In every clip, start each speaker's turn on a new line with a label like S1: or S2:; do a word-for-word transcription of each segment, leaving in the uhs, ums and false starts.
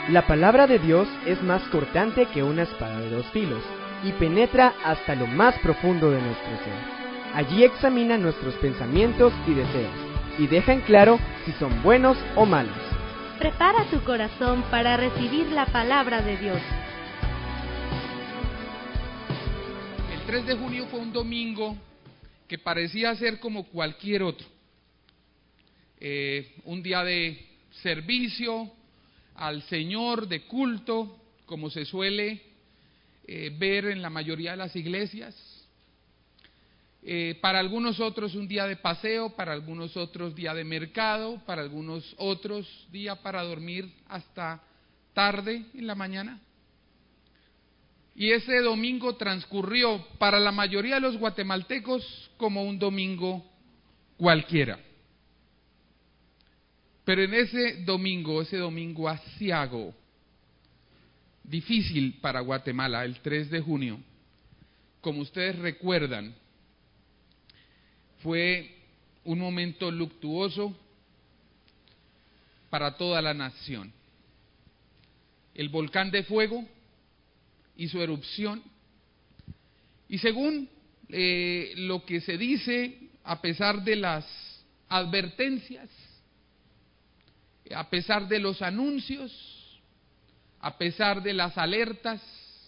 S1: La palabra de Dios es más cortante que una espada de dos filos y penetra hasta lo más profundo de nuestro ser. Allí examina nuestros pensamientos y deseos y deja en claro si son buenos o malos.
S2: Prepara tu corazón para recibir la palabra de Dios.
S3: El tres de junio fue un domingo que parecía ser como cualquier otro. Eh, un día de servicio al Señor, de culto, como se suele eh, ver en la mayoría de las iglesias. Eh, para algunos otros un día de paseo, para algunos otros día de mercado, para algunos otros día para dormir hasta tarde en la mañana. Y ese domingo transcurrió para la mayoría de los guatemaltecos como un domingo cualquiera. Pero en ese domingo, ese domingo aciago, difícil para Guatemala, el tres de junio, como ustedes recuerdan, fue un momento luctuoso para toda la nación. El volcán de fuego hizo erupción y según eh, lo que se dice, a pesar de las advertencias, a pesar de los anuncios, a pesar de las alertas,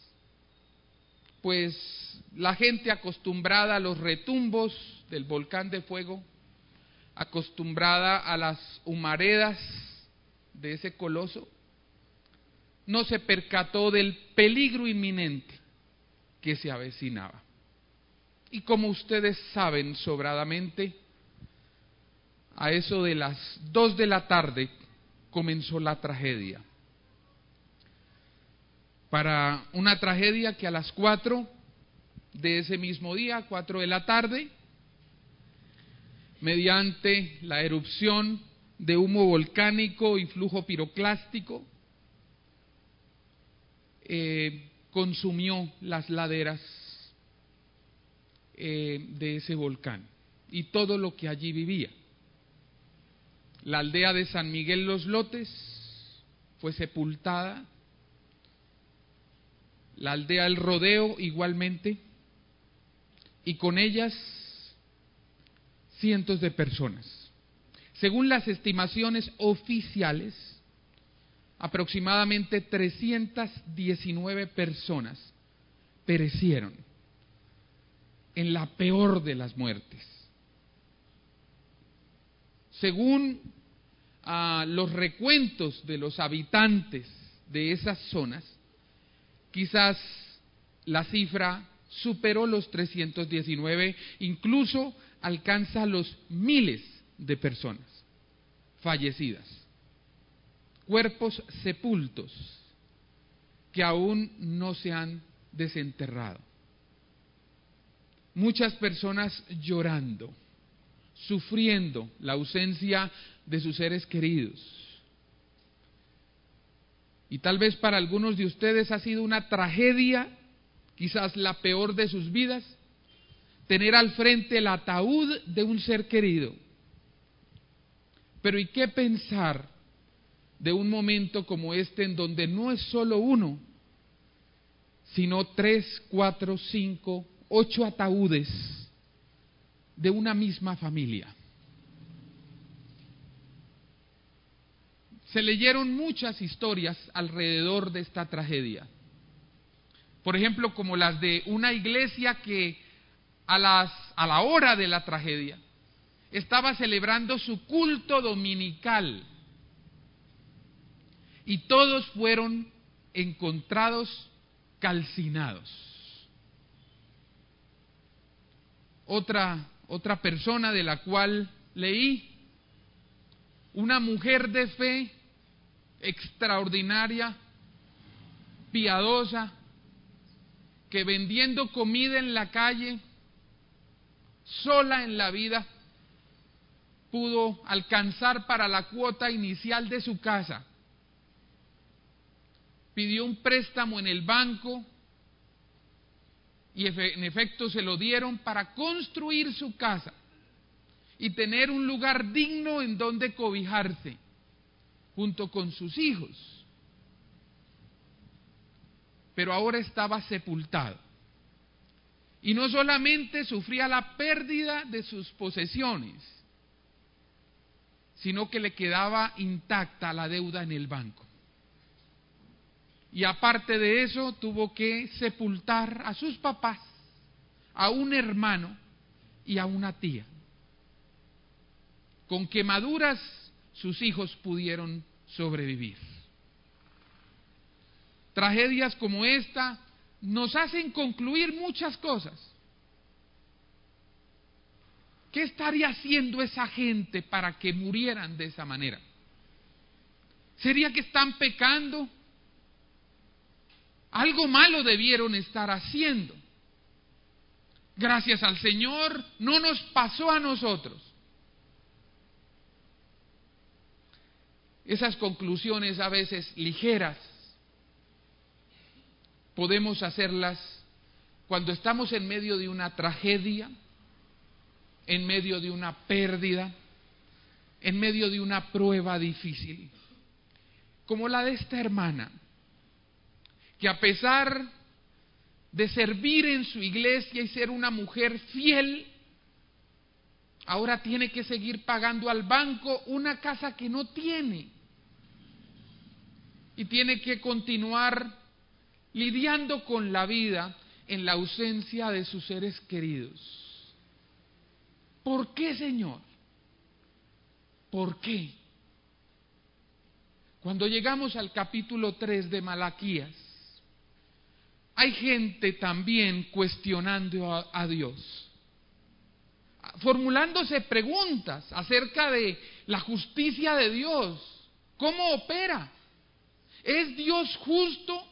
S3: pues la gente acostumbrada a los retumbos del volcán de fuego, acostumbrada a las humaredas de ese coloso, no se percató del peligro inminente que se avecinaba. Y como ustedes saben sobradamente, a eso de las dos de la tarde comenzó la tragedia. Para una tragedia que a las cuatro de ese mismo día, cuatro de la tarde, mediante la erupción de humo volcánico y flujo piroclástico, eh, consumió las laderas eh, de ese volcán y todo lo que allí vivía. La aldea de San Miguel Los Lotes fue sepultada, la aldea El Rodeo igualmente, y con ellas cientos de personas. Según las estimaciones oficiales, aproximadamente trescientas diecinueve personas perecieron en la peor de las muertes. Según uh, los recuentos de los habitantes de esas zonas, quizás la cifra superó los trescientos diecinueve, incluso alcanza los miles de personas fallecidas, cuerpos sepultos que aún no se han desenterrado, muchas personas llorando, sufriendo la ausencia de sus seres queridos. Y tal vez para algunos de ustedes ha sido una tragedia, quizás la peor de sus vidas, tener al frente el ataúd de un ser querido. Pero ¿y qué pensar de un momento como este en donde no es solo uno, sino tres, cuatro, cinco, ocho ataúdes de una misma familia? Se leyeron muchas historias alrededor de esta tragedia. Por ejemplo, como las de una iglesia que a, las, a la hora de la tragedia estaba celebrando su culto dominical y todos fueron encontrados calcinados. Otra, otra persona de la cual leí, una mujer de fe extraordinaria, piadosa, que vendiendo comida en la calle, sola en la vida, pudo alcanzar para la cuota inicial de su casa. Pidió un préstamo en el banco y en efecto se lo dieron para construir su casa y tener un lugar digno en donde cobijarse junto con sus hijos. pero ahora estaba sepultado. Y no solamente sufría la pérdida de sus posesiones, sino que le quedaba intacta la deuda en el banco. Y aparte de eso, tuvo que sepultar a sus papás, a un hermano y a una tía. Con quemaduras sus hijos pudieron sobrevivir. Tragedias como esta nos hacen concluir muchas cosas. ¿Qué estaría haciendo esa gente para que murieran de esa manera? ¿Sería que están pecando? Algo malo debieron estar haciendo. Gracias al Señor no nos pasó a nosotros. Esas conclusiones a veces ligeras podemos hacerlas cuando estamos en medio de una tragedia, en medio de una pérdida, en medio de una prueba difícil, como la de esta hermana, que a pesar de servir en su iglesia y ser una mujer fiel, ahora tiene que seguir pagando al banco una casa que no tiene, y tiene que continuar lidiando con la vida en la ausencia de sus seres queridos. ¿Por qué, Señor? ¿Por qué? Cuando llegamos al capítulo tres de Malaquías, hay gente también cuestionando a, a Dios, formulándose preguntas acerca de la justicia de Dios. ¿Cómo opera? ¿Es Dios justo?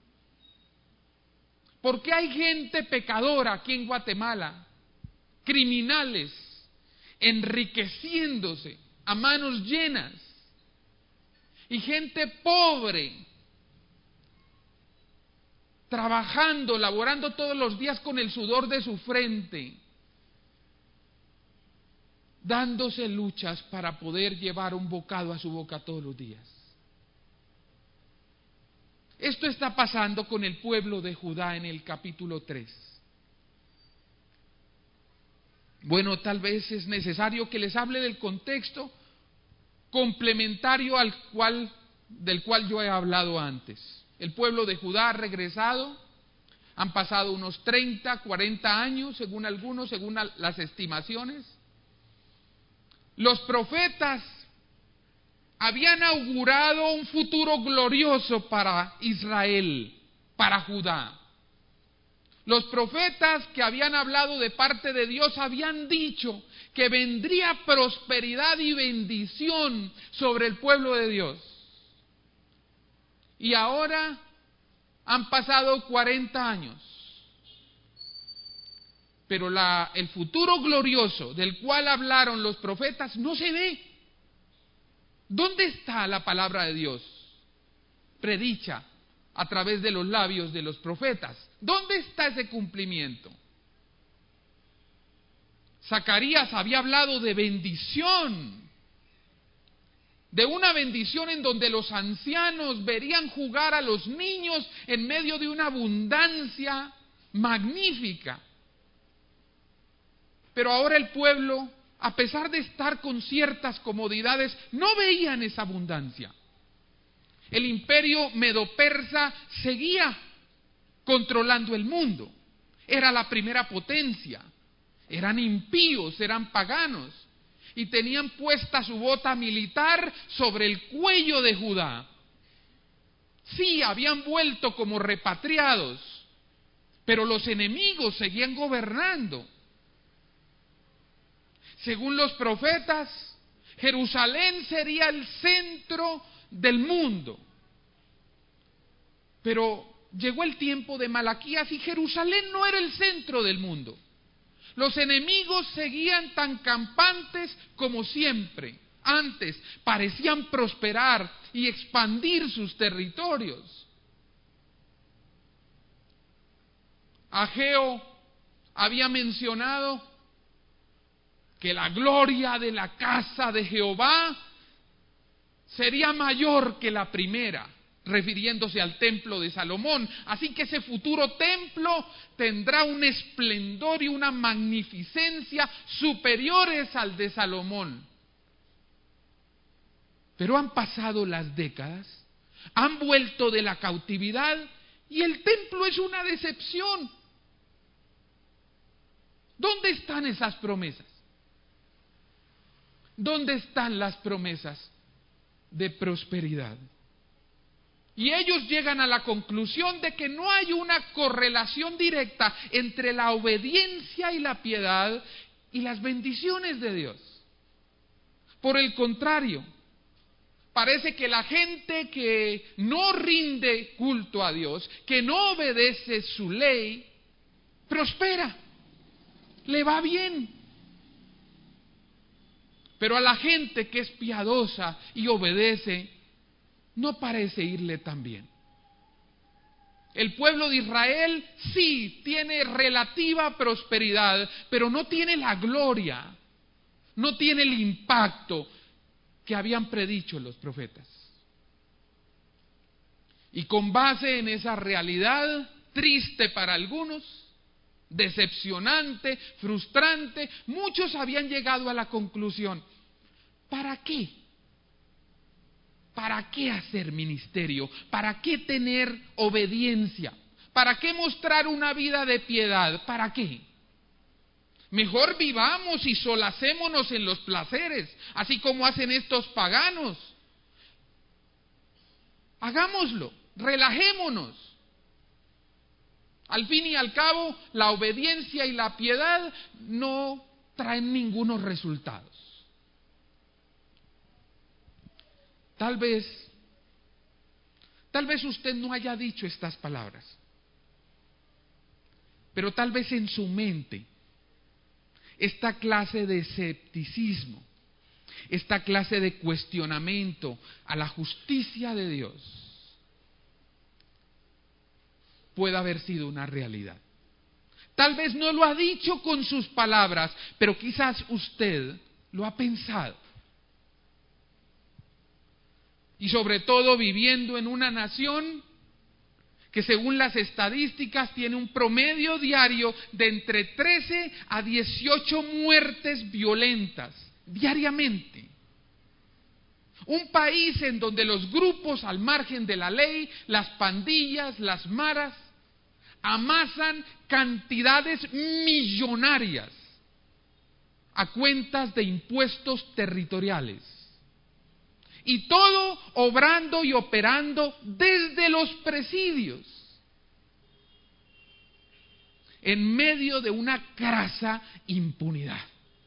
S3: ¿Por qué hay gente pecadora aquí en Guatemala? Criminales, enriqueciéndose a manos llenas. Y gente pobre, trabajando, laborando todos los días con el sudor de su frente, dándose luchas para poder llevar un bocado a su boca todos los días. Esto está pasando con el pueblo de Judá en el capítulo tres. Bueno, tal vez es necesario que les hable del contexto complementario al cual, del cual yo he hablado antes. El pueblo de Judá ha regresado, han pasado unos treinta, cuarenta años, según algunos, según las estimaciones. Los profetas habían augurado un futuro glorioso para Israel, para Judá. Los profetas que habían hablado de parte de Dios habían dicho que vendría prosperidad y bendición sobre el pueblo de Dios. Y ahora han pasado cuarenta años. Pero la, el futuro glorioso del cual hablaron los profetas no se ve. ¿Dónde está la palabra de Dios predicha a través de los labios de los profetas? ¿Dónde está ese cumplimiento? Zacarías había hablado de bendición, de una bendición en donde los ancianos verían jugar a los niños en medio de una abundancia magnífica. Pero ahora el pueblo, a pesar de estar con ciertas comodidades, no veían esa abundancia. El imperio medo-persa seguía controlando el mundo. Era la primera potencia. Eran impíos, eran paganos. Y tenían puesta su bota militar sobre el cuello de Judá. Sí, habían vuelto como repatriados, pero los enemigos seguían gobernando. Según los profetas, Jerusalén sería el centro del mundo. Pero llegó el tiempo de Malaquías y Jerusalén no era el centro del mundo. Los enemigos seguían tan campantes como siempre. Antes parecían prosperar y expandir sus territorios. Ageo había mencionado que la gloria de la casa de Jehová sería mayor que la primera. refiriéndose al templo de Salomón. Así que ese futuro templo tendrá un esplendor y una magnificencia superiores al de Salomón. Pero han pasado las décadas, han vuelto de la cautividad y el templo es una decepción. ¿Dónde están esas promesas? ¿Dónde están las promesas de prosperidad? Y ellos llegan a la conclusión de que no hay una correlación directa entre la obediencia y la piedad y las bendiciones de Dios. Por el contrario, parece que la gente que no rinde culto a Dios, que no obedece su ley, prospera, le va bien. Pero a la gente que es piadosa y obedece, no parece irle tan bien. El pueblo de Israel sí tiene relativa prosperidad, pero no tiene la gloria, no tiene el impacto que habían predicho los profetas. Y con base en esa realidad, triste para algunos, decepcionante, frustrante, muchos habían llegado a la conclusión: ¿para qué? ¿Para qué hacer ministerio? ¿Para qué tener obediencia? ¿Para qué mostrar una vida de piedad? ¿Para qué? Mejor vivamos y solacémonos en los placeres, así como hacen estos paganos. Hagámoslo, relajémonos. Al fin y al cabo, la obediencia y la piedad no traen ningunos resultados. Tal vez, tal vez usted no haya dicho estas palabras, pero tal vez en su mente esta clase de escepticismo, esta clase de cuestionamiento a la justicia de Dios puede haber sido una realidad. Tal vez no lo ha dicho con sus palabras, pero quizás usted lo ha pensado. Y sobre todo viviendo en una nación que según las estadísticas tiene un promedio diario de entre trece a dieciocho muertes violentas diariamente. Un país en donde los grupos al margen de la ley, las pandillas, las maras, amasan cantidades millonarias a cuentas de impuestos territoriales. Y todo obrando y operando desde los presidios, en medio de una crasa impunidad.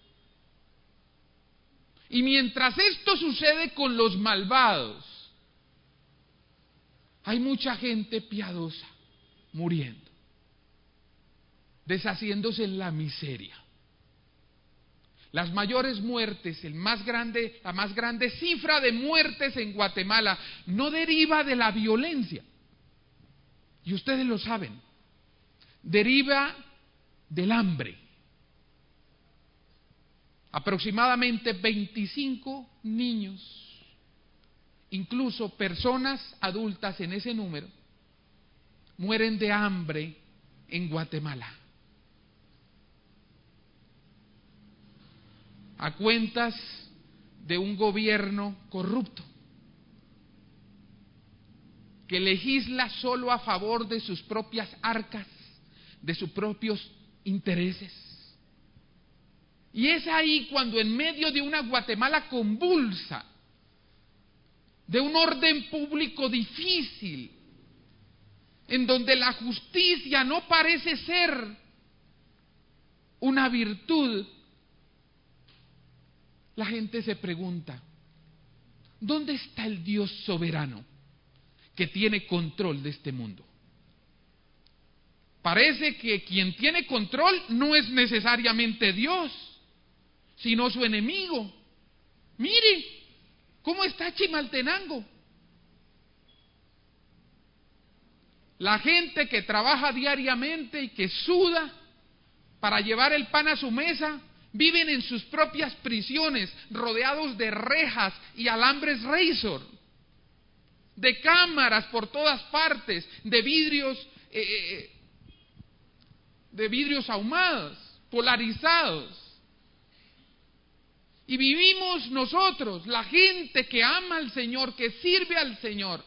S3: Y mientras esto sucede con los malvados, hay mucha gente piadosa muriendo, deshaciéndose en la miseria. Las mayores muertes, el más grande, la más grande cifra de muertes en Guatemala no deriva de la violencia. Y ustedes lo saben. Deriva del hambre. Aproximadamente veinticinco niños, incluso personas adultas en ese número, mueren de hambre en Guatemala. A cuentas de un gobierno corrupto que legisla solo a favor de sus propias arcas, de sus propios intereses. Y es ahí cuando en medio de una Guatemala convulsa, de un orden público difícil, en donde la justicia no parece ser una virtud, la gente se pregunta: ¿dónde está el Dios soberano que tiene control de este mundo? Parece que quien tiene control no es necesariamente Dios, sino su enemigo. Mire cómo está Chimaltenango. La gente que trabaja diariamente y que suda para llevar el pan a su mesa, viven en sus propias prisiones, rodeados de rejas y alambres razor. de cámaras por todas partes, de vidrios, eh, de vidrios ahumados, polarizados. Y vivimos nosotros, la gente que ama al Señor, que sirve al Señor.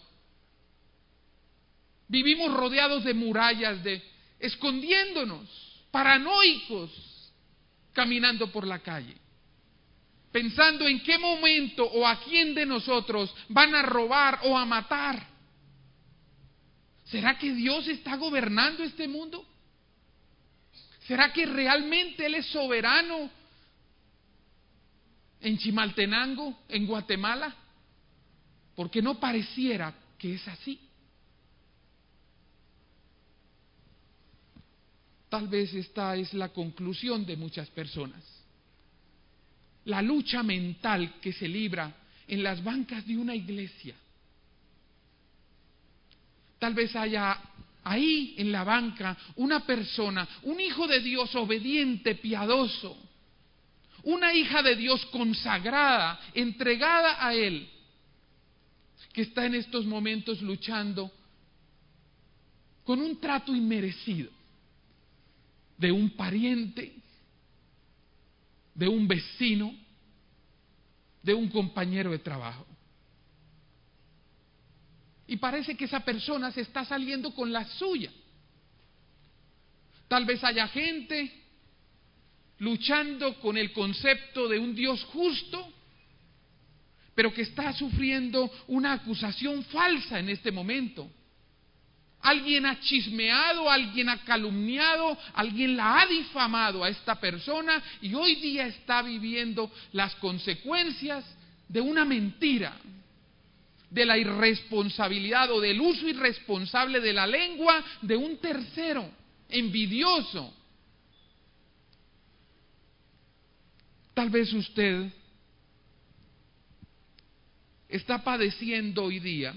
S3: Vivimos rodeados de murallas, de escondiéndonos, paranoicos, caminando por la calle, pensando en qué momento o a quién de nosotros van a robar o a matar. ¿Será que Dios está gobernando este mundo? ¿Será que realmente Él es soberano en Chimaltenango, en Guatemala? Porque no pareciera que es así. Tal vez esta es la conclusión de muchas personas. La lucha mental que se libra en las bancas de una iglesia. Tal vez haya ahí en la banca una persona, un hijo de Dios obediente, piadoso, una hija de Dios consagrada, entregada a Él, que está en estos momentos luchando con un trato inmerecido de un pariente, de un vecino, de un compañero de trabajo. Y parece que esa persona se está saliendo con la suya. Tal vez haya gente luchando con el concepto de un Dios justo, pero que está sufriendo una acusación falsa en este momento. Alguien ha chismeado, alguien ha calumniado, alguien la ha difamado a esta persona y hoy día está viviendo las consecuencias de una mentira, de la irresponsabilidad o del uso irresponsable de la lengua de un tercero, envidioso. Tal vez usted está padeciendo hoy día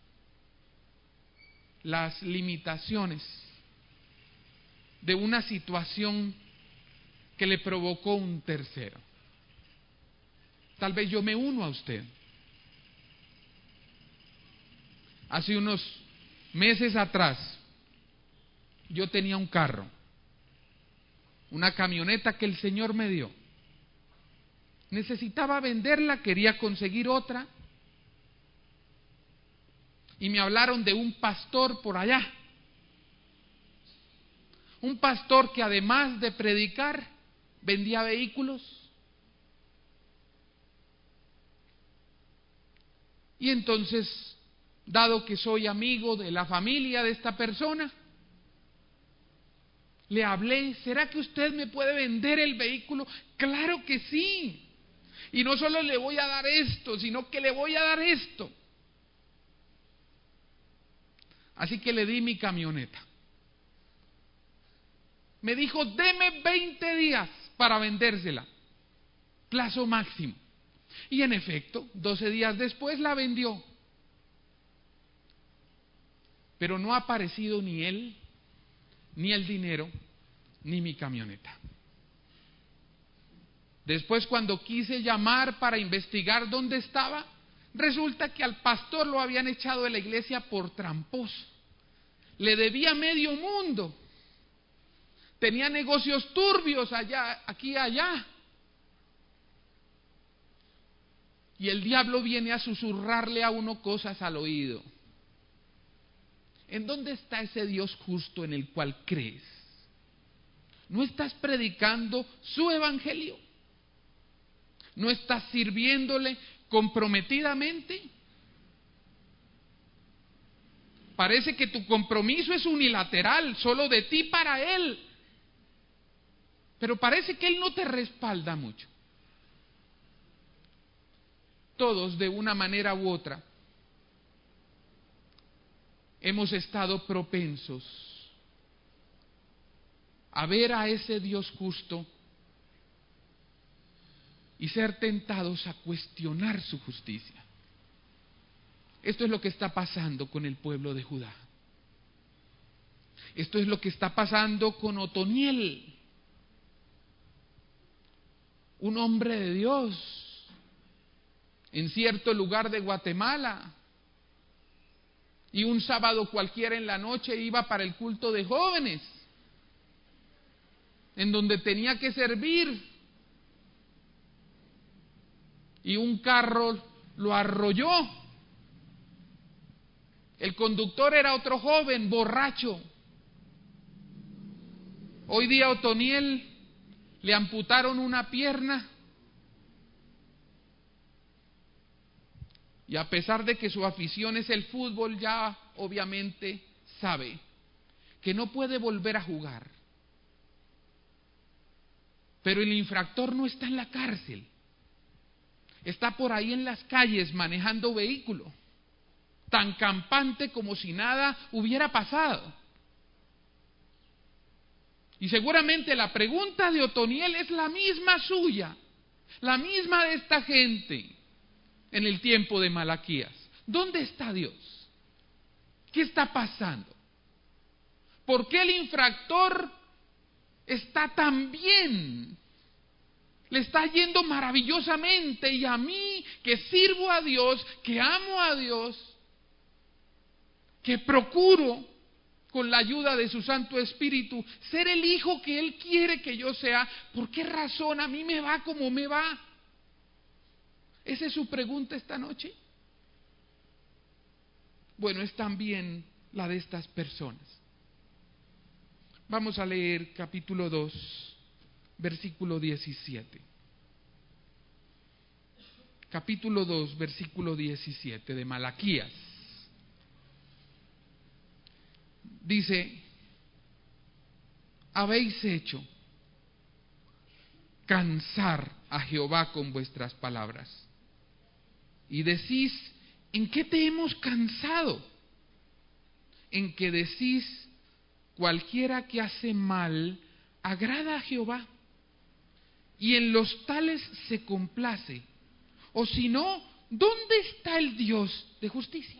S3: las limitaciones de una situación que le provocó un tercero. Tal vez yo me uno a usted. Hace unos meses atrás, yo tenía un carro, una camioneta que el Señor me dio. Necesitaba venderla, quería conseguir otra. Y me hablaron de un pastor por allá. Un pastor que además de predicar, vendía vehículos. Y entonces, dado que soy amigo de la familia de esta persona, le hablé, ¿será que usted me puede vender el vehículo? Claro que sí. Y no solo le voy a dar esto, sino que le voy a dar esto. Así que le di mi camioneta. Me dijo, deme veinte días para vendérsela, plazo máximo. Y en efecto, doce días después la vendió. Pero no ha aparecido ni él, ni el dinero, ni mi camioneta. Después, cuando quise llamar para investigar dónde estaba, resulta que al pastor lo habían echado de la iglesia por tramposo. Le debía medio mundo. Tenía negocios turbios allá, aquí y allá. Y el diablo viene a susurrarle a uno cosas al oído. ¿En dónde está ese Dios justo en el cual crees? ¿No estás predicando su evangelio? ¿No estás sirviéndole comprometidamente? Parece que tu compromiso es unilateral, solo de ti para Él. Pero parece que Él no te respalda mucho. Todos, de una manera u otra, hemos estado propensos a ver a ese Dios justo y ser tentados a cuestionar su justicia. Esto es lo que está pasando con el pueblo de Judá. Esto es lo que está pasando con Otoniel, un hombre de Dios, en cierto lugar de Guatemala, y un sábado cualquiera en la noche iba para el culto de jóvenes, en donde tenía que servir, y un carro lo arrolló. El conductor era otro joven, borracho. Hoy día a Otoniel le amputaron una pierna, y a pesar de que su afición es el fútbol, ya obviamente sabe que no puede volver a jugar. Pero el infractor no está en la cárcel, está por ahí en las calles manejando vehículo, tan campante como si nada hubiera pasado. Y seguramente la pregunta de Otoniel es la misma suya, la misma de esta gente en el tiempo de Malaquías. ¿Dónde está Dios? ¿Qué está pasando? ¿Por qué el infractor está tan bien? Le está yendo maravillosamente, y a mí, que sirvo a Dios, que amo a Dios, que procuro con la ayuda de su Santo Espíritu ser el hijo que Él quiere que yo sea, ¿por qué razón a mí me va como me va? ¿Esa es su pregunta esta noche? Bueno, es también la de estas personas. Vamos a leer capítulo dos, versículo diecisiete. Capítulo dos, versículo diecisiete de Malaquías. Dice: habéis hecho cansar a Jehová con vuestras palabras, y decís: ¿en qué te hemos cansado? En que decís: cualquiera que hace mal agrada a Jehová, y en los tales se complace. O si no, ¿dónde está el Dios de justicia?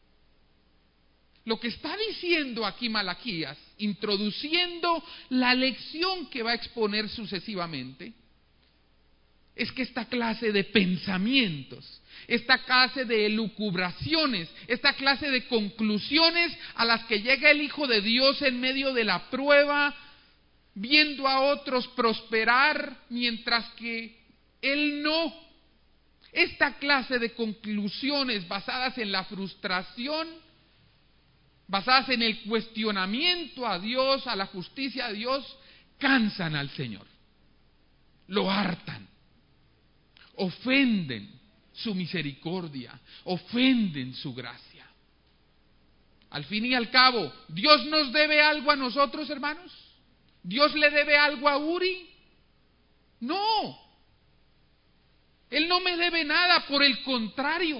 S3: Lo que está diciendo aquí Malaquías, introduciendo la lección que va a exponer sucesivamente, es que esta clase de pensamientos, esta clase de elucubraciones, esta clase de conclusiones a las que llega el Hijo de Dios en medio de la prueba, viendo a otros prosperar mientras que Él no, esta clase de conclusiones basadas en la frustración, basadas en el cuestionamiento a Dios, a la justicia de Dios, cansan al Señor, lo hartan, ofenden su misericordia, ofenden su gracia. Al fin y al cabo, ¿Dios nos debe algo a nosotros, hermanos? ¿Dios le debe algo a Uri? No, Él no me debe nada, por el contrario,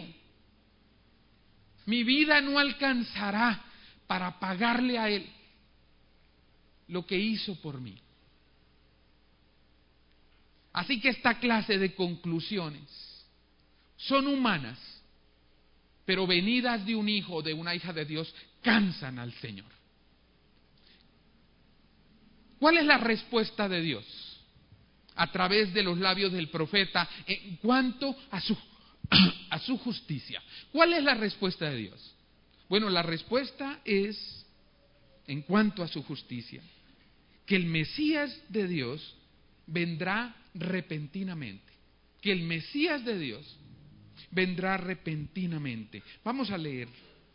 S3: mi vida no alcanzará para pagarle a Él lo que hizo por mí. Así que esta clase de conclusiones son humanas, pero venidas de un hijo o de una hija de Dios, cansan al Señor. ¿Cuál es la respuesta de Dios a través de los labios del profeta en cuanto a su, a su justicia? ¿Cuál es la respuesta de Dios? Bueno, la respuesta es, en cuanto a su justicia, que el Mesías de Dios vendrá repentinamente. Que el Mesías de Dios vendrá repentinamente. Vamos a leer.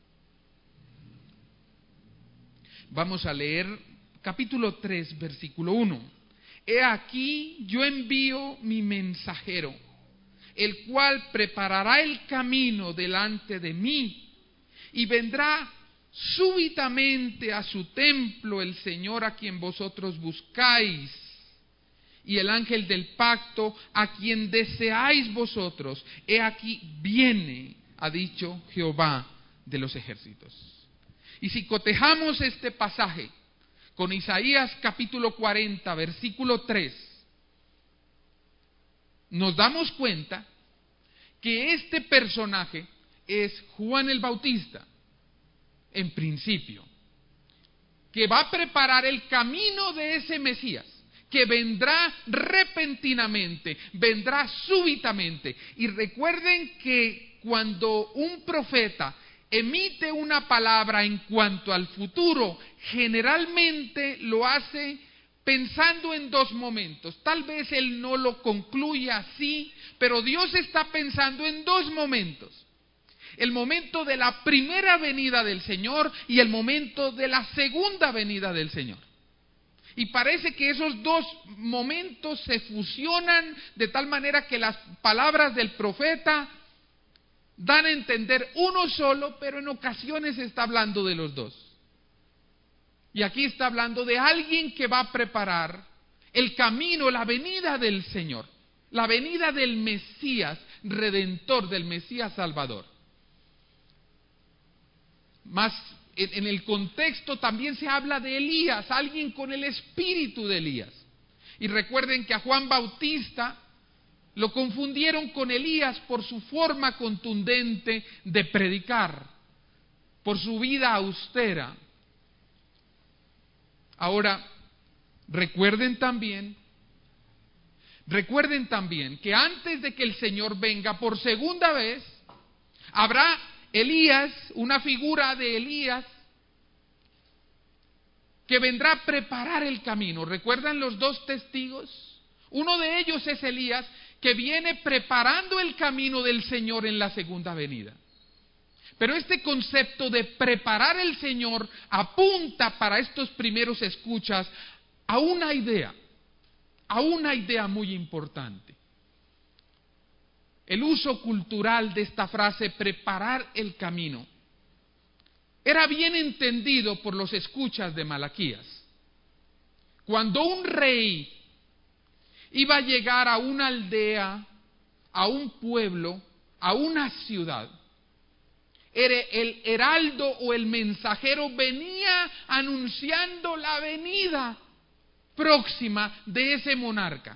S3: Vamos a leer capítulo tres, versículo uno. He aquí, yo envío mi mensajero, el cual preparará el camino delante de mí, y vendrá súbitamente a su templo el Señor a quien vosotros buscáis, y el ángel del pacto a quien deseáis vosotros. He aquí viene, ha dicho Jehová de los ejércitos. Y si cotejamos este pasaje con Isaías capítulo cuarenta, versículo tres, nos damos cuenta que este personaje es Juan el Bautista, en principio, que va a preparar el camino de ese Mesías, que vendrá repentinamente, vendrá súbitamente. Y recuerden que cuando un profeta emite una palabra en cuanto al futuro, generalmente lo hace pensando en dos momentos. Tal vez él no lo concluya así, pero Dios está pensando en dos momentos. El momento de la primera venida del Señor y el momento de la segunda venida del Señor. Y parece que esos dos momentos se fusionan de tal manera que las palabras del profeta dan a entender uno solo, pero en ocasiones está hablando de los dos. Y aquí está hablando de alguien que va a preparar el camino, la venida del Señor, la venida del Mesías Redentor, del Mesías Salvador. Más en el contexto también se habla de Elías, alguien con el espíritu de Elías. Y recuerden que a Juan Bautista lo confundieron con Elías por su forma contundente de predicar, por su vida austera. Ahora, recuerden también, recuerden también que antes de que el Señor venga por segunda vez, habrá Elías, una figura de Elías, que vendrá a preparar el camino. ¿Recuerdan los dos testigos? Uno de ellos es Elías, que viene preparando el camino del Señor en la segunda venida. Pero este concepto de preparar el Señor apunta para estos primeros escuchas a una idea, a una idea muy importante. El uso cultural de esta frase, preparar el camino, era bien entendido por los escuchas de Malaquías. Cuando un rey iba a llegar a una aldea, a un pueblo, a una ciudad, el heraldo o el mensajero venía anunciando la venida próxima de ese monarca.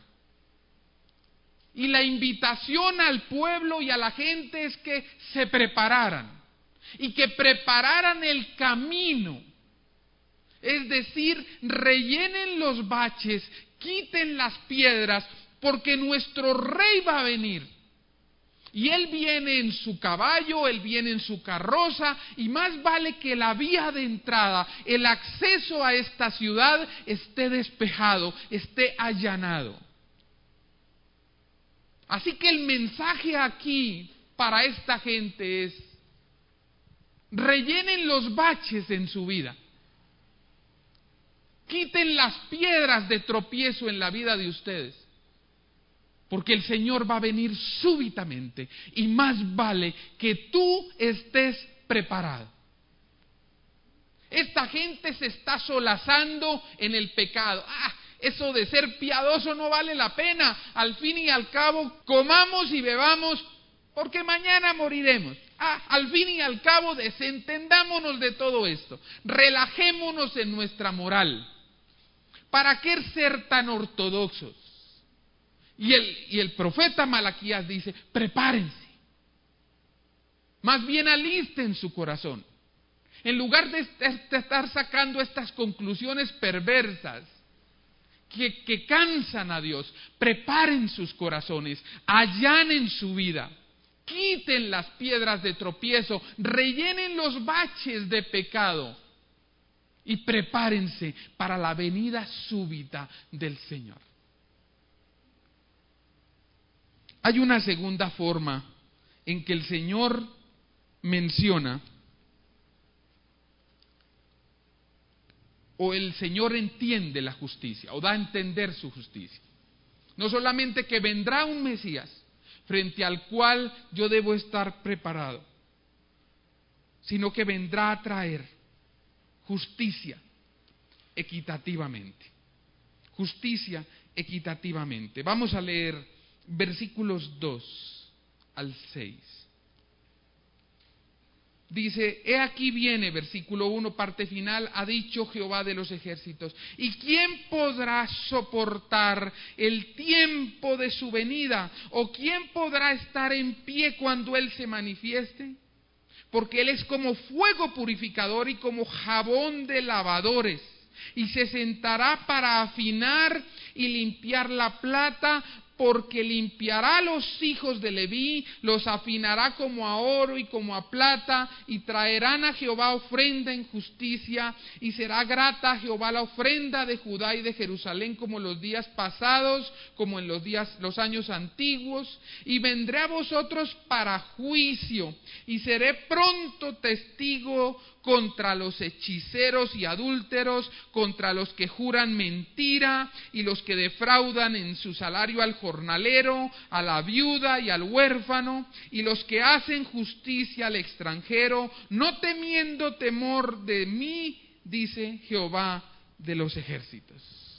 S3: Y la invitación al pueblo y a la gente es que se prepararan y que prepararan el camino. Es decir, rellenen los baches, quiten las piedras, porque nuestro rey va a venir. Y él viene en su caballo, él viene en su carroza, y más vale que la vía de entrada, el acceso a esta ciudad esté despejado, esté allanado. Así que el mensaje aquí para esta gente es: rellenen los baches en su vida. Quiten las piedras de tropiezo en la vida de ustedes. Porque el Señor va a venir súbitamente y más vale que tú estés preparado. Esta gente se está solazando en el pecado. Ah, eso de ser piadoso no vale la pena. Al fin y al cabo, comamos y bebamos porque mañana moriremos. Ah, al fin y al cabo, desentendámonos de todo esto. Relajémonos en nuestra moral. ¿Para qué ser tan ortodoxos? Y el, y el profeta Malaquías dice: prepárense. Más bien alisten su corazón. En lugar de, de estar sacando estas conclusiones perversas que, que cansan a Dios, preparen sus corazones, allanen su vida, quiten las piedras de tropiezo, rellenen los baches de pecado y prepárense para la venida súbita del Señor. Hay una segunda forma en que el Señor menciona, o el Señor entiende la justicia, o da a entender su justicia. No solamente que vendrá un Mesías frente al cual yo debo estar preparado, sino que vendrá a traer justicia equitativamente. Justicia equitativamente. Vamos a leer versículos dos al seis. Dice: he aquí viene, versículo uno, parte final, ha dicho Jehová de los ejércitos. ¿Y quién podrá soportar el tiempo de su venida? ¿O quién podrá estar en pie cuando Él se manifieste? Porque Él es como fuego purificador y como jabón de lavadores. Y se sentará para afinar y limpiar la plata, porque limpiará a los hijos de Leví, los afinará como a oro y como a plata, y traerán a Jehová ofrenda en justicia, y será grata a Jehová la ofrenda de Judá y de Jerusalén como los días pasados, como en los días, los años antiguos, y vendré a vosotros para juicio, y seré pronto testigo contra los hechiceros y adúlteros, contra los que juran mentira y los que defraudan en su salario al jornalero, a la viuda y al huérfano, y los que hacen justicia al extranjero, no temiendo temor de mí, dice Jehová de los ejércitos.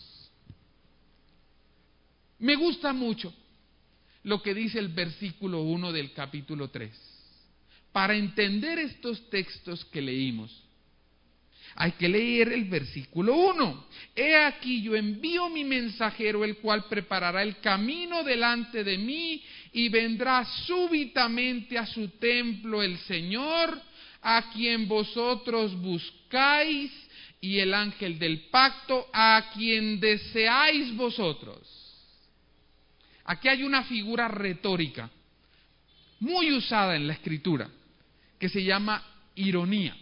S3: Me gusta mucho lo que dice el versículo uno del capítulo tres. Para entender estos textos que leímos, hay que leer el versículo uno. He aquí yo envío mi mensajero, el cual preparará el camino delante de mí, y vendrá súbitamente a su templo el Señor, a quien vosotros buscáis, y el ángel del pacto, a quien deseáis vosotros. Aquí hay una figura retórica muy usada en la Escritura, que se llama ironía.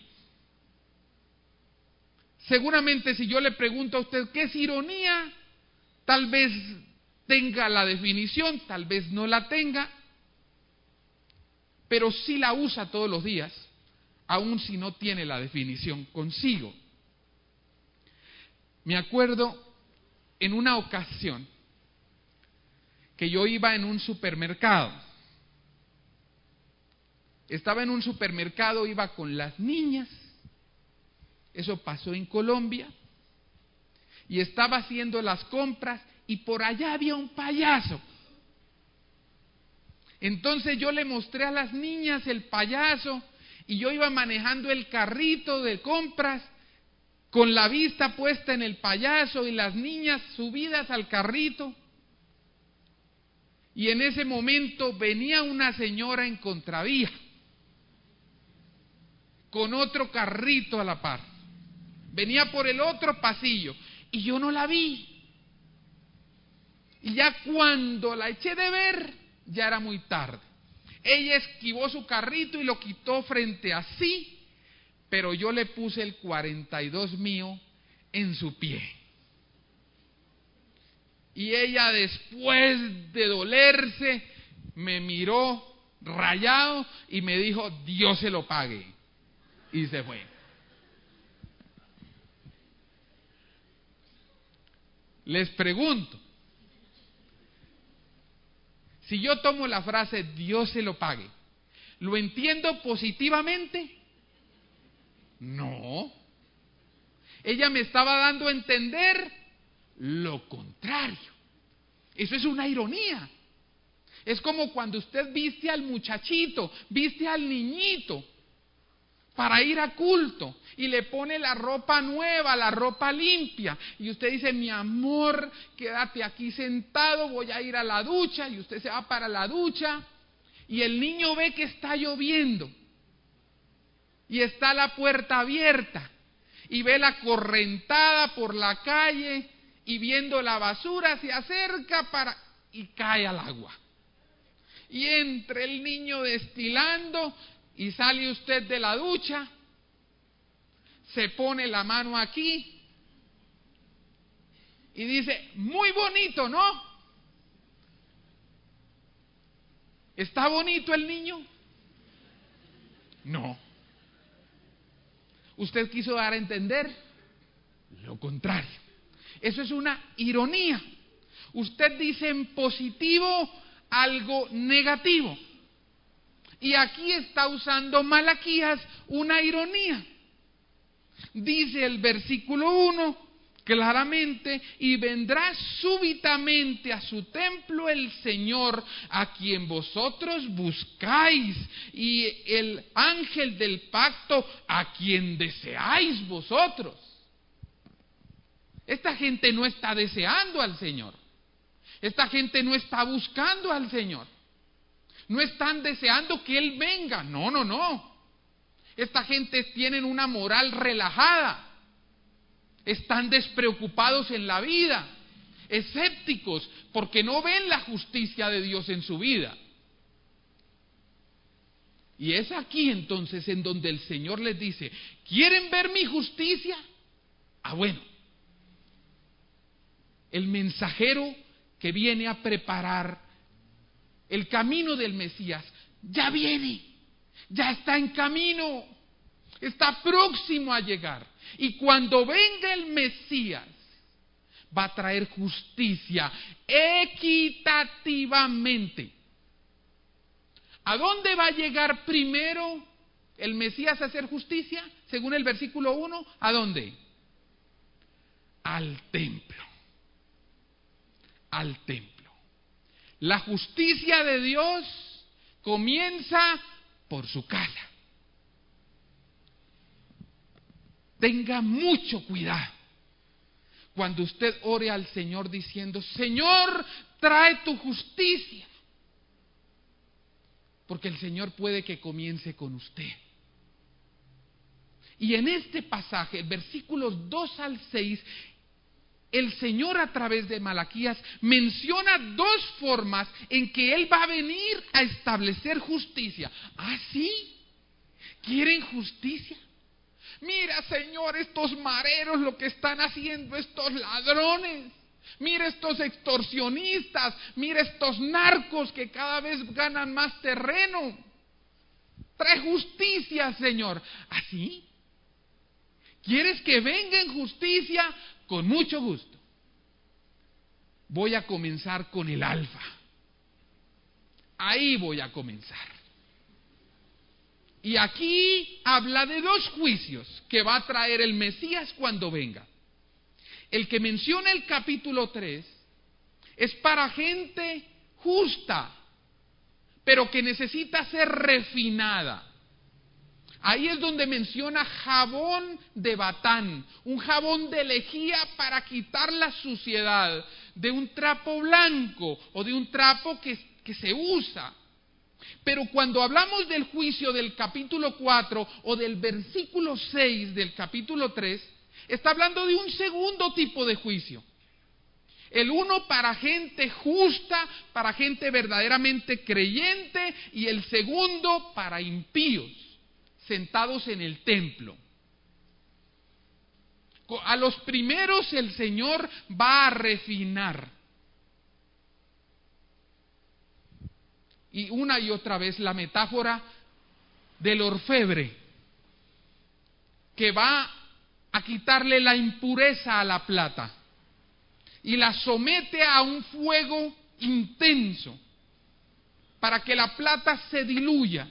S3: Seguramente si yo le pregunto a usted qué es ironía, tal vez tenga la definición, tal vez no la tenga, pero sí la usa todos los días, aun si no tiene la definición consigo. Me acuerdo en una ocasión que yo iba en un supermercado. Estaba en un supermercado, iba con las niñas, eso pasó en Colombia, y estaba haciendo las compras, y por allá había un payaso. Entonces yo le mostré a las niñas el payaso, y yo iba manejando el carrito de compras, con la vista puesta en el payaso, y las niñas subidas al carrito. Y en ese momento venía una señora en contravía, con otro carrito a la par. Venía por el otro pasillo y yo no la vi. Y ya cuando la eché de ver, ya era muy tarde. Ella esquivó su carrito y lo quitó frente a sí, pero yo le puse el cuarenta y dos mío en su pie. Y ella, después de dolerse, me miró rayado y me dijo: Dios se lo pague. Y se fue. Les pregunto, si yo tomo la frase Dios se lo pague, ¿lo entiendo positivamente? No. Ella me estaba dando a entender lo contrario. Eso es una ironía. Es como cuando usted viste al muchachito, viste al niñito para ir a culto y le pone la ropa nueva, la ropa limpia, y usted dice: mi amor, quédate aquí sentado, voy a ir a la ducha, y usted se va para la ducha, y el niño ve que está lloviendo y está la puerta abierta y ve la correntada por la calle, y viendo la basura se acerca para y cae al agua, y entra el niño destilando, y sale usted de la ducha, se pone la mano aquí y dice: muy bonito, ¿no? ¿Está bonito el niño? No. Usted quiso dar a entender lo contrario. Eso es una ironía. Usted dice en positivo algo negativo. Y aquí está usando Malaquías una ironía. Dice el versículo uno claramente: y vendrá súbitamente a su templo el Señor, a quien vosotros buscáis, y el ángel del pacto, a quien deseáis vosotros. Esta gente no está deseando al Señor. Esta gente no está buscando al Señor. No están deseando que Él venga. No, no, no. Esta gente tienen una moral relajada. Están despreocupados en la vida. escépticos, porque no ven la justicia de Dios en su vida. Y es aquí entonces en donde el Señor les dice, ¿quieren ver mi justicia? Ah, bueno, el mensajero que viene a preparar el camino del Mesías ya viene, ya está en camino, está próximo a llegar. Y cuando venga el Mesías, va a traer justicia equitativamente. ¿A dónde va a llegar primero el Mesías a hacer justicia? Según el versículo uno, ¿a dónde? Al templo. Al templo. La justicia de Dios comienza por su casa. Tenga mucho cuidado cuando usted ore al Señor diciendo, Señor, trae tu justicia. Porque el Señor puede que comience con usted. Y en este pasaje, versículos dos al seis, el Señor a través de Malaquías menciona dos formas en que Él va a venir a establecer justicia. ¿Ah, sí? ¿Quieren justicia? Mira, Señor, estos mareros lo que están haciendo, estos ladrones. Mira estos extorsionistas, mira estos narcos que cada vez ganan más terreno. Trae justicia, Señor. ¿Así? ¿Quieres que venga en justicia? Con mucho gusto. Voy a comenzar con el alfa. Ahí voy a comenzar. Y aquí habla de dos juicios que va a traer el Mesías cuando venga. El que menciona el capítulo tres es para gente justa, pero que necesita ser refinada. Ahí es donde menciona jabón de batán, un jabón de lejía para quitar la suciedad de un trapo blanco o de un trapo que, que se usa. Pero cuando hablamos del juicio del capítulo cuatro o del versículo seis del capítulo tres, está hablando de un segundo tipo de juicio. El uno para gente justa, para gente verdaderamente creyente, y el segundo para impíos, sentados en el templo. A los primeros el Señor va a refinar. Y una y otra vez la metáfora del orfebre, que va a quitarle la impureza a la plata y la somete a un fuego intenso para que la plata se diluya,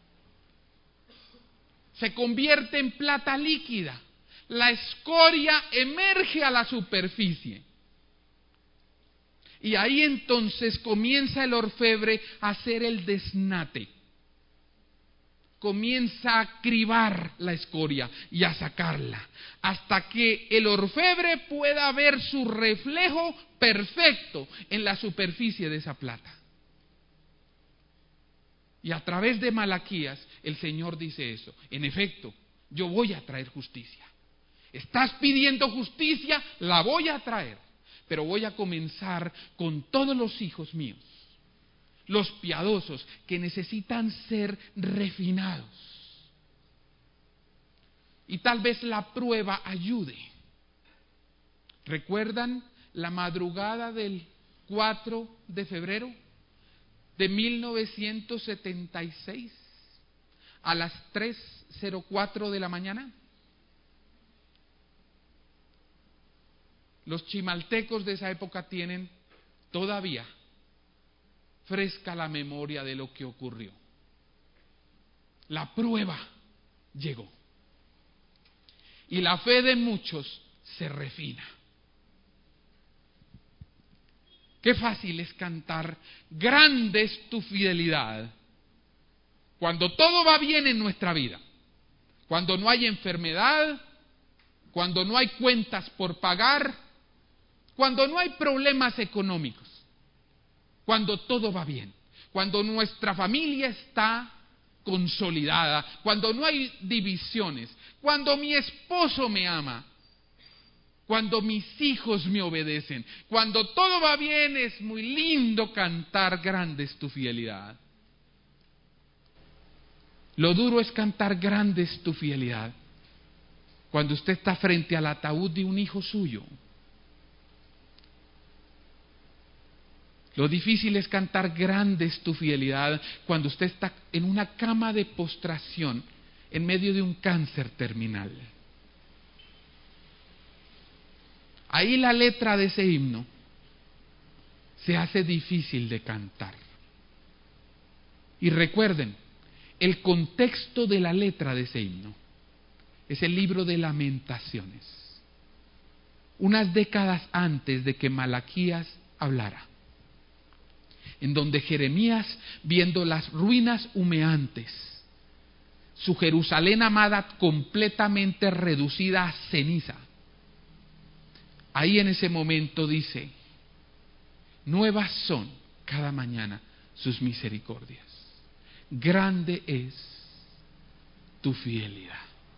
S3: se convierte en plata líquida, la escoria emerge a la superficie. Y ahí entonces comienza el orfebre a hacer el desnate. Comienza a cribar la escoria y a sacarla, hasta que el orfebre pueda ver su reflejo perfecto en la superficie de esa plata. Y a través de Malaquías, el Señor dice eso. En efecto, yo voy a traer justicia. Estás pidiendo justicia, la voy a traer. Pero voy a comenzar con todos los hijos míos, los piadosos que necesitan ser refinados. Y tal vez la prueba ayude. ¿Recuerdan la madrugada del cuatro de febrero de mil novecientos setenta y seis a las tres cero cuatro de la mañana? Los chimaltecos de esa época tienen todavía fresca la memoria de lo que ocurrió. La prueba llegó. Y la fe de muchos se refina. Qué fácil es cantar, grande es tu fidelidad, cuando todo va bien en nuestra vida, cuando no hay enfermedad, cuando no hay cuentas por pagar, cuando no hay problemas económicos, cuando todo va bien, cuando nuestra familia está consolidada, cuando no hay divisiones, cuando mi esposo me ama, Cuando mis hijos me obedecen, cuando todo va bien, es muy lindo cantar grande es tu fidelidad. Lo duro es cantar grande es tu fidelidad cuando usted está frente al ataúd de un hijo suyo. Lo difícil es cantar grande es tu fidelidad cuando usted está en una cama de postración en medio de un cáncer terminal. Ahí la letra de ese himno se hace difícil de cantar. Y recuerden, el contexto de la letra de ese himno es el libro de Lamentaciones, unas décadas antes de que Malaquías hablara, en donde Jeremías, viendo las ruinas humeantes, su Jerusalén amada completamente reducida a ceniza, ahí en ese momento dice: nuevas son cada mañana sus misericordias, grande es tu fidelidad.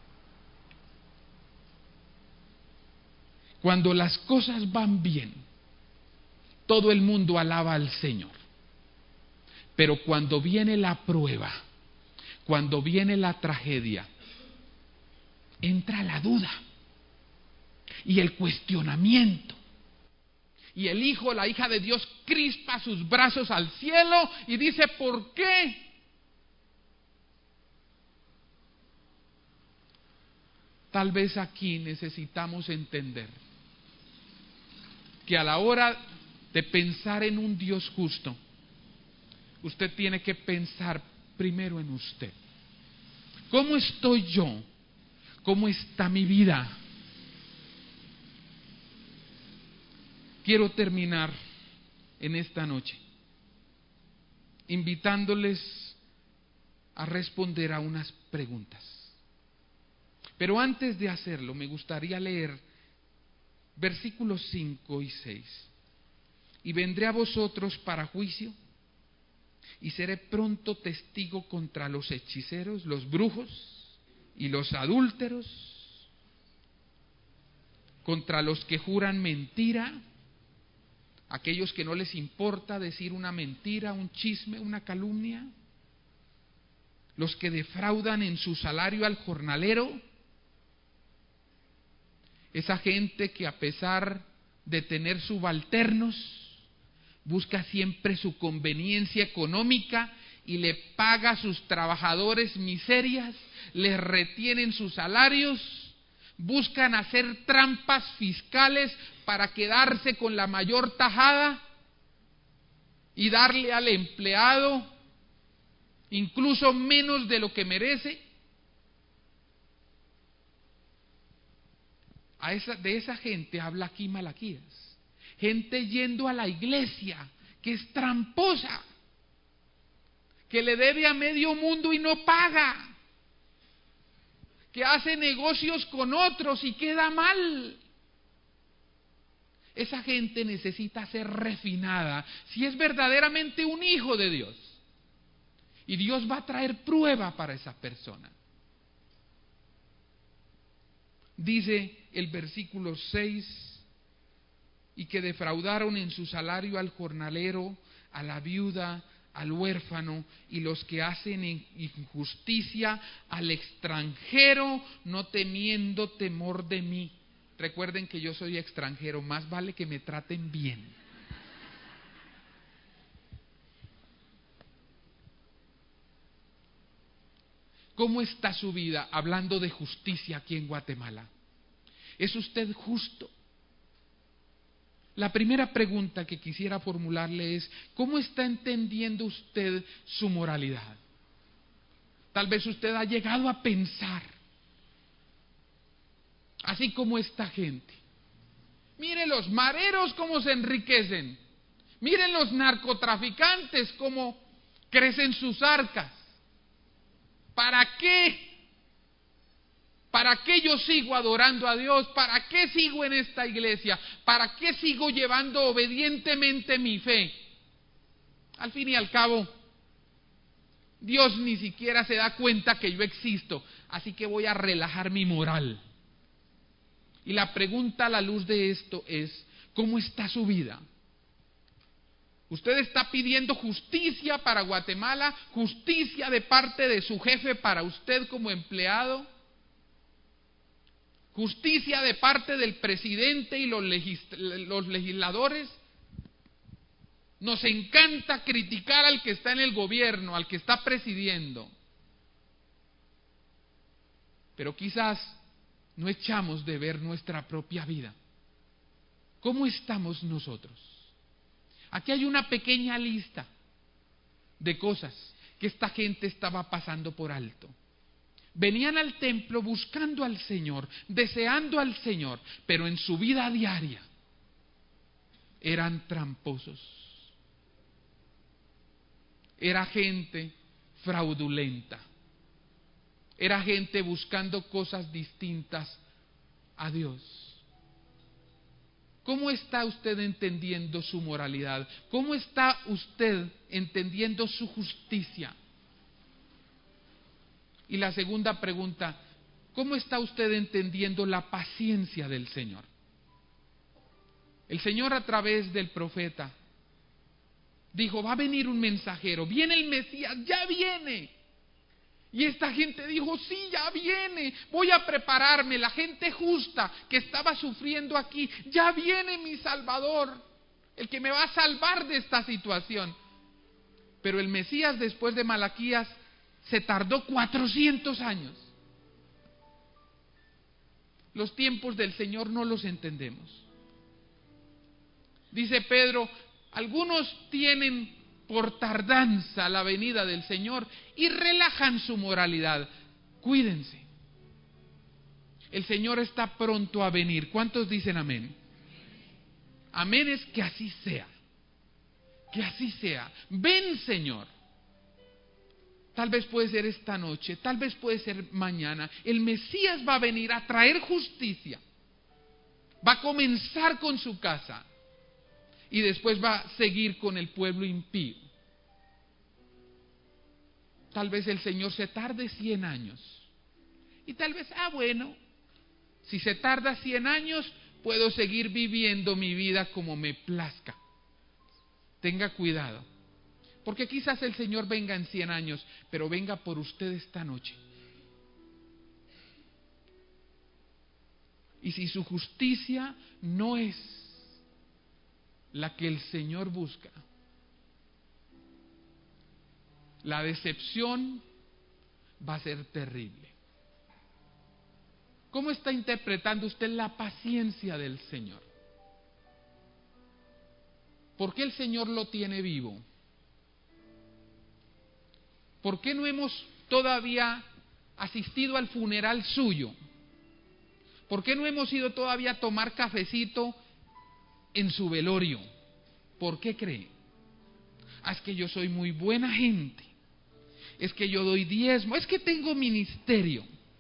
S3: Cuando las cosas van bien, todo el mundo alaba al Señor. Pero cuando viene la prueba, cuando viene la tragedia, entra la duda y el cuestionamiento. Y el hijo, la hija de Dios, crispa sus brazos al cielo y dice: ¿por qué? Tal vez aquí necesitamos entender que a la hora de pensar en un Dios justo, usted tiene que pensar primero en usted. ¿Cómo estoy yo? ¿Cómo está mi vida? Quiero terminar en esta noche invitándoles a responder a unas preguntas. Pero antes de hacerlo, me gustaría leer versículos cinco y seis. Y vendré a vosotros para juicio, y seré pronto testigo contra los hechiceros, los brujos y los adúlteros, contra los que juran mentira, aquellos que no les importa decir una mentira, un chisme, una calumnia, los que defraudan en su salario al jornalero, esa gente que a pesar de tener subalternos, busca siempre su conveniencia económica y le paga a sus trabajadores miserias, les retienen sus salarios, buscan hacer trampas fiscales para quedarse con la mayor tajada y darle al empleado incluso menos de lo que merece. A esa, de esa gente habla aquí Malaquías. Gente yendo a la iglesia que es tramposa, que le debe a medio mundo y no paga, que hace negocios con otros y queda mal. Esa gente necesita ser refinada si es verdaderamente un hijo de Dios. Y Dios va a traer prueba para esa persona. Dice el versículo seis: y que defraudaron en su salario al jornalero, a la viuda, al huérfano, y los que hacen injusticia al extranjero, no teniendo temor de mí. Recuerden que yo soy extranjero, más vale que me traten bien. ¿Cómo está su vida hablando de justicia aquí en Guatemala? ¿Es usted justo? La primera pregunta que quisiera formularle es: ¿cómo está entendiendo usted su moralidad? Tal vez usted ha llegado a pensar, así como esta gente: miren los mareros cómo se enriquecen, miren los narcotraficantes cómo crecen sus arcas. ¿Para qué? ¿Para qué yo sigo adorando a Dios? ¿Para qué sigo en esta iglesia? ¿Para qué sigo llevando obedientemente mi fe? Al fin y al cabo, Dios ni siquiera se da cuenta que yo existo, así que voy a relajar mi moral. Y la pregunta a la luz de esto es, ¿cómo está su vida? ¿Usted está pidiendo justicia para Guatemala? ¿Justicia de parte de su jefe para usted como empleado? ¿Justicia de parte del presidente y los, legis- los legisladores? Nos encanta criticar al que está en el gobierno, al que está presidiendo. Pero quizás no echamos de ver nuestra propia vida. ¿Cómo estamos nosotros? Aquí hay una pequeña lista de cosas que esta gente estaba pasando por alto. Venían al templo buscando al Señor, deseando al Señor, pero en su vida diaria eran tramposos. Era gente fraudulenta. Era gente buscando cosas distintas a Dios. ¿Cómo está usted entendiendo su moralidad? ¿Cómo está usted entendiendo su justicia? Y la segunda pregunta, ¿cómo está usted entendiendo la paciencia del Señor? El Señor a través del profeta dijo, va a venir un mensajero, viene el Mesías, ya viene. Y esta gente dijo, sí, ya viene, voy a prepararme. La gente justa que estaba sufriendo aquí, ya viene mi Salvador, el que me va a salvar de esta situación. Pero el Mesías, después de Malaquías, se tardó cuatrocientos años. Los tiempos del Señor no los entendemos. Dice Pedro, algunos tienen por tardanza la venida del Señor y relajan su moralidad. Cuídense. El Señor está pronto a venir. ¿Cuántos dicen amén? Amén es que así sea. Que así sea. Ven, Señor. Tal vez puede ser esta noche, tal vez puede ser mañana. El Mesías va a venir a traer justicia. Va a comenzar con su casa. Y después va a seguir con el pueblo impío. Tal vez el Señor se tarde cien años. Y tal vez, ah bueno, si se tarda cien años, puedo seguir viviendo mi vida como me plazca. Tenga cuidado. Porque quizás el Señor venga en cien años, pero venga por usted esta noche. Y si su justicia no es la que el Señor busca, la decepción va a ser terrible. ¿Cómo está interpretando usted la paciencia del Señor? ¿Por qué el Señor lo tiene vivo? ¿Por qué no hemos todavía asistido al funeral suyo? ¿Por qué no hemos ido todavía a tomar cafecito en su velorio? ¿Por qué cree? Ah, es que yo soy muy buena gente. Es que yo doy diezmo. Es que tengo ministerio.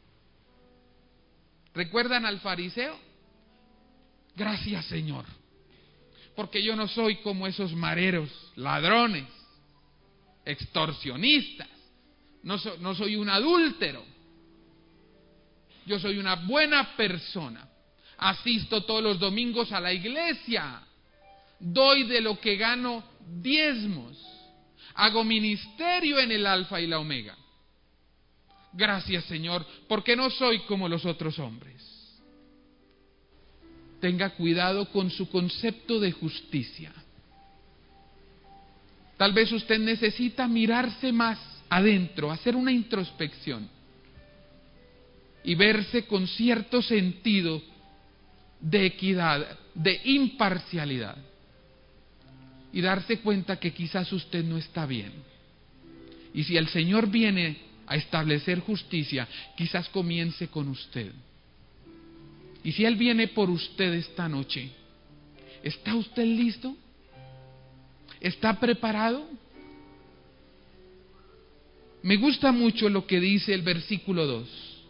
S3: ¿Recuerdan al fariseo? Gracias, Señor. Porque yo no soy como esos mareros, ladrones, extorsionistas. No, so, no soy un adúltero. Yo soy una buena persona. Asisto todos los domingos a la iglesia. Doy de lo que gano diezmos. Hago ministerio en el Alfa y la Omega. Gracias, Señor, porque no soy como los otros hombres. Tenga cuidado con su concepto de justicia. Tal vez usted necesita mirarse más adentro, hacer una introspección y verse con cierto sentido de equidad, de imparcialidad, y darse cuenta que quizás usted no está bien. Y si el Señor viene a establecer justicia, quizás comience con usted. Y si Él viene por usted esta noche, ¿está usted listo? ¿Está preparado? Me gusta mucho lo que dice el versículo dos.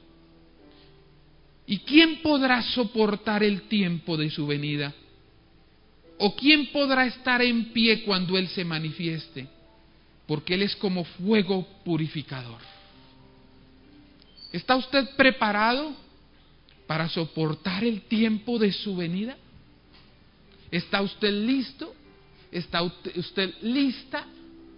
S3: ¿Y quién podrá soportar el tiempo de su venida? ¿O quién podrá estar en pie cuando Él se manifieste? Porque Él es como fuego purificador. ¿Está usted preparado para soportar el tiempo de su venida? ¿Está usted listo? ¿Está usted lista?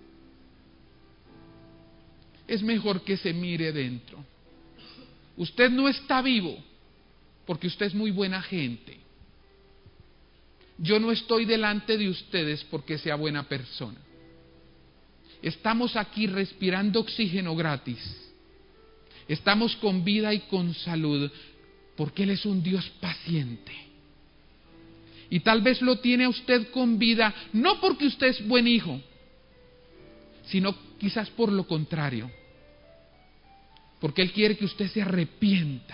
S3: Es mejor que se mire dentro. Usted no está vivo porque usted es muy buena gente. Yo no estoy delante de ustedes porque sea buena persona. Estamos aquí respirando oxígeno gratis. Estamos con vida y con salud porque Él es un Dios paciente. Y tal vez lo tiene a usted con vida, no porque usted es buen hijo, sino quizás por lo contrario. Porque Él quiere que usted se arrepienta,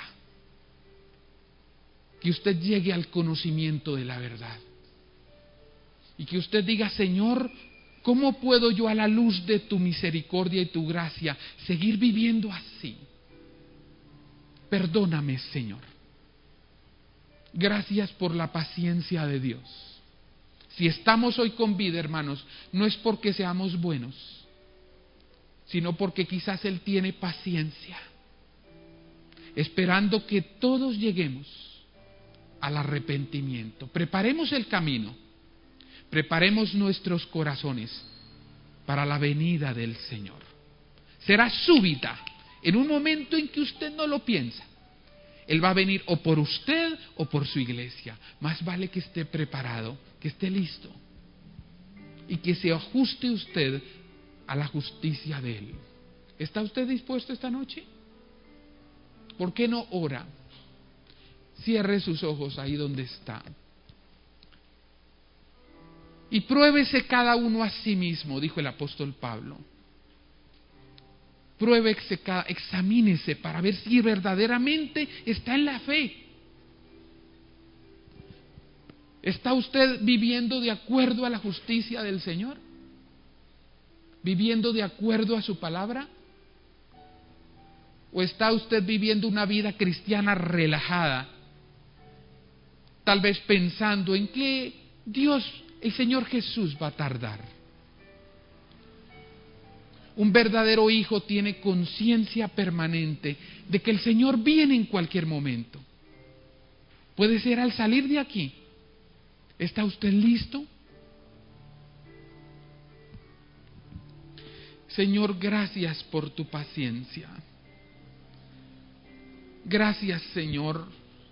S3: que usted llegue al conocimiento de la verdad. Y que usted diga: Señor, ¿cómo puedo yo a la luz de tu misericordia y tu gracia seguir viviendo así? Perdóname, Señor. Gracias por la paciencia de Dios. Si estamos hoy con vida, hermanos, no es porque seamos buenos, sino porque quizás Él tiene paciencia, esperando que todos lleguemos al arrepentimiento. Preparemos el camino, preparemos nuestros corazones para la venida del Señor. Será súbita, en un momento en que usted no lo piensa. Él va a venir o por usted o por su iglesia. Más vale que esté preparado, que esté listo y que se ajuste usted a la justicia de Él. ¿Está usted dispuesto esta noche? ¿Por qué no ora? Cierre sus ojos ahí donde está y pruébese cada uno a sí mismo, dijo el apóstol Pablo. Pruébese, examínese para ver si verdaderamente está en la fe. ¿Está usted viviendo de acuerdo a la justicia del Señor? ¿Viviendo de acuerdo a su palabra? ¿O está usted viviendo una vida cristiana relajada? Tal vez pensando en que Dios, el Señor Jesús, va a tardar. Un verdadero hijo tiene conciencia permanente de que el Señor viene en cualquier momento. Puede ser al salir de aquí. ¿Está usted listo? Señor, gracias por tu paciencia. Gracias, Señor,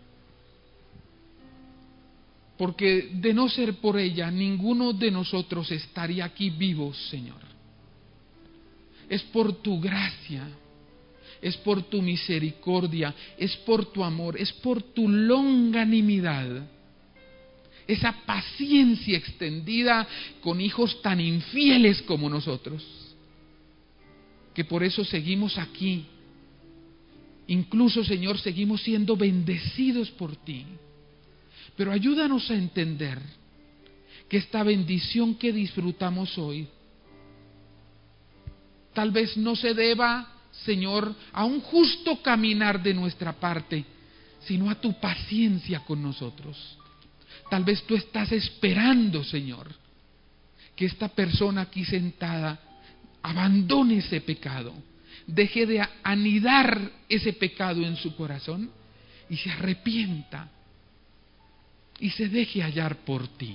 S3: porque de no ser por ella, ninguno de nosotros estaría aquí vivos, Señor. Es por tu gracia, es por tu misericordia, es por tu amor, es por tu longanimidad, esa paciencia extendida con hijos tan infieles como nosotros, que por eso seguimos aquí. Incluso, Señor, seguimos siendo bendecidos por ti. Pero ayúdanos a entender que esta bendición que disfrutamos hoy tal vez no se deba, Señor, a un justo caminar de nuestra parte, sino a tu paciencia con nosotros. Tal vez tú estás esperando, Señor, que esta persona aquí sentada abandone ese pecado, deje de anidar ese pecado en su corazón y se arrepienta y se deje hallar por ti.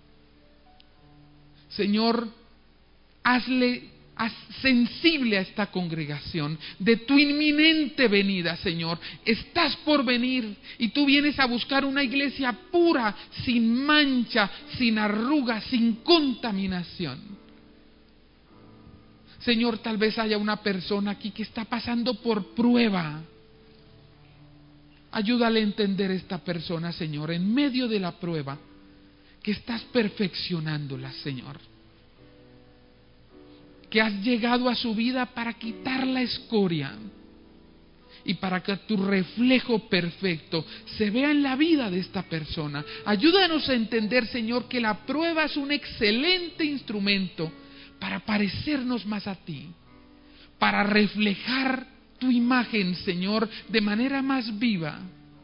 S3: Señor, hazle haz sensible a esta congregación de tu inminente venida, Señor. Estás por venir y tú vienes a buscar una iglesia pura, sin mancha, sin arruga, sin contaminación. Señor, tal vez haya una persona aquí que está pasando por prueba. Ayúdale a entender esta persona, Señor, en medio de la prueba, que estás perfeccionándola, Señor. Que has llegado a su vida para quitar la escoria y para que tu reflejo perfecto se vea en la vida de esta persona. Ayúdanos a entender, Señor, que la prueba es un excelente instrumento para parecernos más a ti, para reflejar tu imagen, Señor, de manera más viva.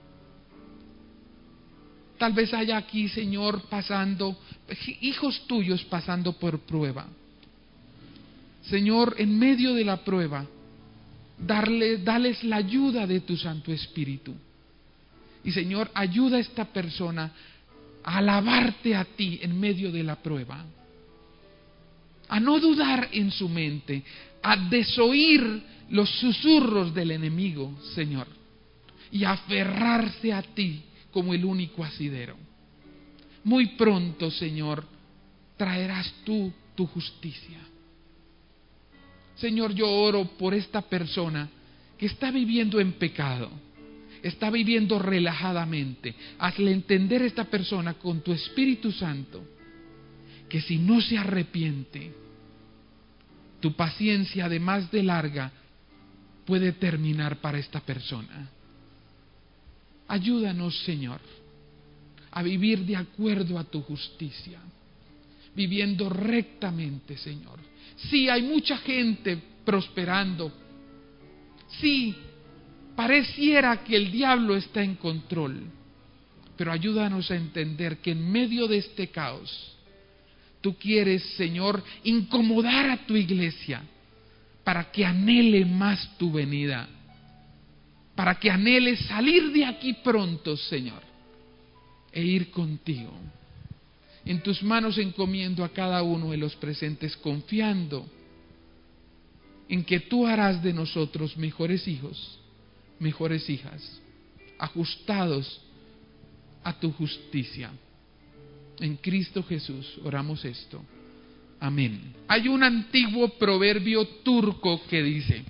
S3: Tal vez haya aquí, Señor, pasando, hijos tuyos pasando por prueba. Señor, en medio de la prueba, darle, dales la ayuda de tu Santo Espíritu. Y Señor, ayuda a esta persona a alabarte a ti en medio de la prueba, a no dudar en su mente, a desoír los susurros del enemigo, Señor, y a aferrarse a ti como el único asidero. Muy pronto, Señor, traerás tú tu justicia. Señor, yo oro por esta persona que está viviendo en pecado, está viviendo relajadamente. Hazle entender a esta persona con tu Espíritu Santo que si no se arrepiente, tu paciencia, además de larga, puede terminar para esta persona. Ayúdanos, Señor, a vivir de acuerdo a tu justicia, viviendo rectamente, Señor. Sí, hay mucha gente prosperando. Sí, pareciera que el diablo está en control, pero ayúdanos a entender que en medio de este caos, tú quieres, Señor, incomodar a tu iglesia para que anhele más tu venida, para que anhele salir de aquí pronto, Señor, e ir contigo. En tus manos encomiendo a cada uno de los presentes, confiando en que tú harás de nosotros mejores hijos, mejores hijas, ajustados a tu justicia. En Cristo Jesús oramos esto. Amén. Hay un antiguo proverbio turco que dice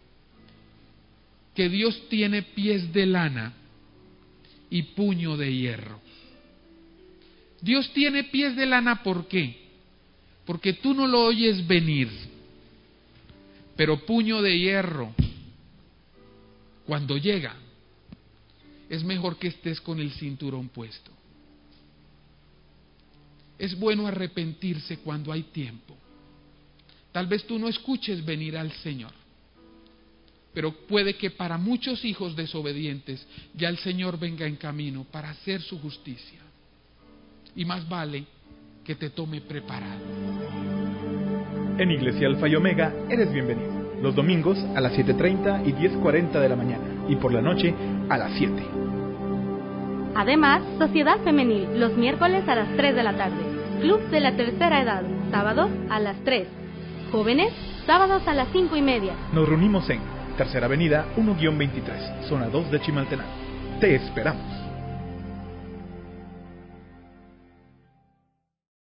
S3: que Dios tiene pies de lana y puño de hierro. Dios tiene pies de lana, ¿por qué? Porque tú no lo oyes venir. Pero puño de hierro, cuando llega, es mejor que estés con el cinturón puesto. Es bueno arrepentirse cuando hay tiempo. Tal vez tú no escuches venir al Señor, pero puede que para muchos hijos desobedientes ya el Señor venga en camino para hacer su justicia. Y más vale que te tome preparado.
S4: En Iglesia Alfa y Omega eres bienvenido. Los domingos a las siete treinta y diez cuarenta de la mañana y por la noche a las siete.
S2: Además, Sociedad Femenil, los miércoles a las tres de la tarde. Club de la Tercera Edad, sábados a las tres. Jóvenes, sábados a las cinco y media.
S4: Nos reunimos en Tercera Avenida uno guión veintitrés, zona dos de Chimaltenango. Te esperamos.